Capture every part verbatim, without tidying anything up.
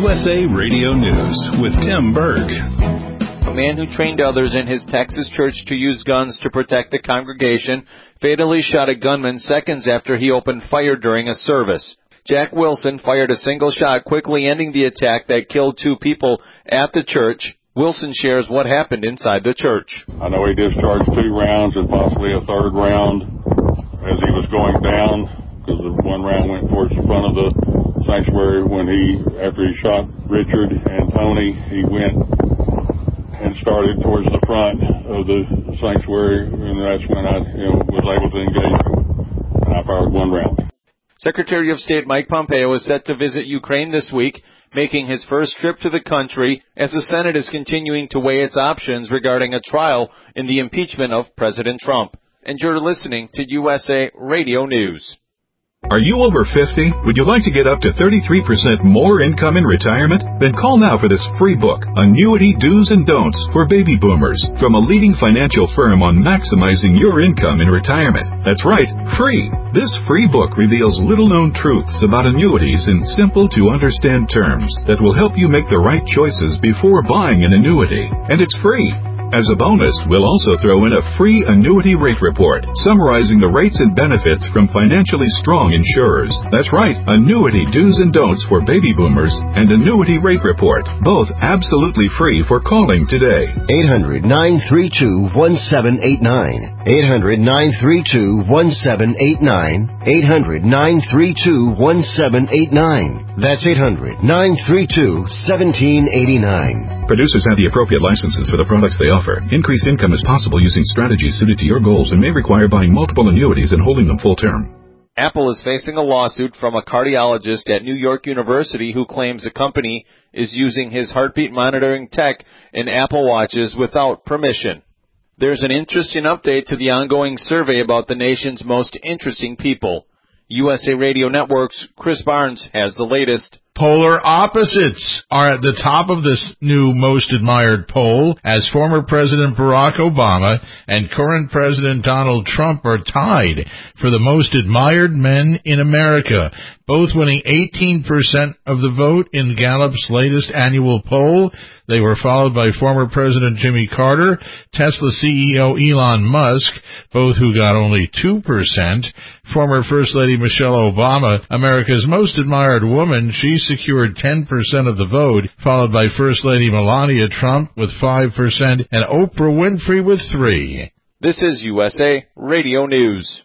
U S A Radio News with Tim Berg. A man who trained others in his Texas church to use guns to protect the congregation fatally shot a gunman seconds after he opened fire during a service. Jack Wilson fired a single shot, quickly ending the attack that killed two people at the church. Wilson shares what happened inside the church. I know he discharged two rounds and possibly a third round as he was going down, because the one round went towards the front of the sanctuary. When he, after he shot Richard and Tony, he went and started towards the front of the sanctuary, and that's when I you know, was able to engage him. And I fired one round. Secretary of State Mike Pompeo is set to visit Ukraine this week, making his first trip to the country as the Senate is continuing to weigh its options regarding a trial in the impeachment of President Trump. And you're listening to U S A Radio News. Are you over fifty? Would you like to get up to thirty-three percent more income in retirement? Then call now for this free book, Annuity Do's and Don'ts for Baby Boomers, from a leading financial firm on maximizing your income in retirement. That's right, free. This free book reveals little-known truths about annuities in simple-to-understand terms that will help you make the right choices before buying an annuity. And it's free. As a bonus, we'll also throw in a free annuity rate report summarizing the rates and benefits from financially strong insurers. That's right, Annuity Do's and Don'ts for Baby Boomers and Annuity Rate Report, both absolutely free for calling today. eight hundred, nine three two, one seven eight nine. eight hundred, nine three two, one seven eight nine. eight hundred, nine three two, one seven eight nine. That's eight hundred, nine three two, one seven eight nine. Producers have the appropriate licenses for the products they offer. Increased income is possible using strategies suited to your goals and may require buying multiple annuities and holding them full term. Apple is facing a lawsuit from a cardiologist at New York University who claims the company is using his heartbeat monitoring tech in Apple Watches without permission. There's an interesting update to the ongoing survey about the nation's most interesting people. U S A Radio Network's Chris Barnes has the latest. Polar opposites are at the top of this new most admired poll, as former President Barack Obama and current President Donald Trump are tied for the most admired men in America, both winning eighteen percent of the vote in Gallup's latest annual poll. They were followed by former President Jimmy Carter, Tesla C E O Elon Musk, both who got only two percent, former First Lady Michelle Obama, America's most admired woman, she secured ten percent of the vote, followed by First Lady Melania Trump with five percent and Oprah Winfrey with three percent. This is U S A Radio News.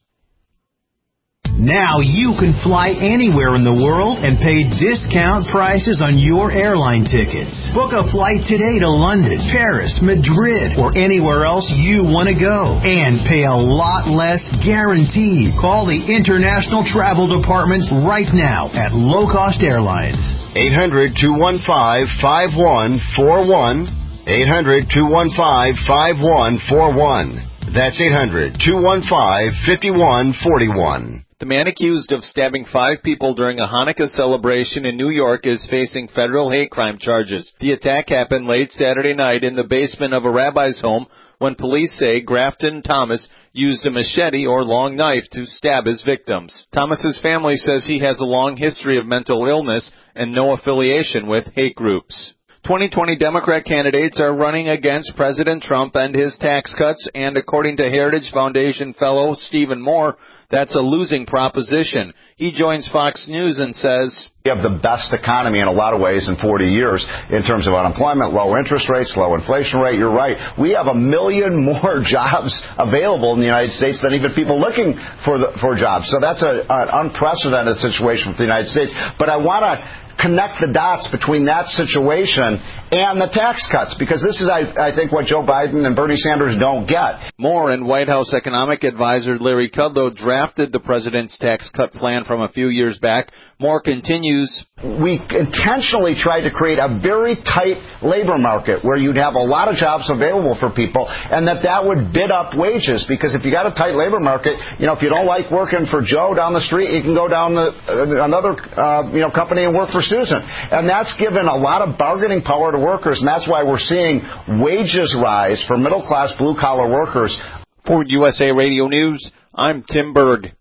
Now you can fly anywhere in the world and pay discount prices on your airline tickets. Book a flight today to London, Paris, Madrid, or anywhere else you want to go. And pay a lot less guaranteed. Call the International Travel Department right now at Low Cost Airlines. eight hundred, two one five, five one four one. eight hundred, two one five, five one four one. That's eight hundred, two one five, five one four one. The man accused of stabbing five people during a Hanukkah celebration in New York is facing federal hate crime charges. The attack happened late Saturday night in the basement of a rabbi's home when police say Grafton Thomas used a machete or long knife to stab his victims. Thomas's family says he has a long history of mental illness and no affiliation with hate groups. twenty twenty Democrat candidates are running against President Trump and his tax cuts, and according to Heritage Foundation fellow Stephen Moore, that's a losing proposition. He joins Fox News and says, we have the best economy in a lot of ways in forty years in terms of unemployment, low interest rates, low inflation rate. You're right. We have a million more jobs available in the United States than even people looking for the, for jobs. So that's a, an unprecedented situation for the United States. But I want to connect the dots between that situation and the tax cuts, because this is, I, I think, what Joe Biden and Bernie Sanders don't get. Moore and White House economic advisor Larry Kudlow drafted the president's tax cut plan from a few years back. Moore continues, we intentionally tried to create a very tight labor market where you'd have a lot of jobs available for people, and that that would bid up wages, because if you got a tight labor market, you know, if you don't like working for Joe down the street, you can go down to uh, another uh, you know company and work for Susan. And that's given a lot of bargaining power to workers, and that's why we're seeing wages rise for middle-class, blue-collar workers. For U S A Radio News, I'm Tim Berg.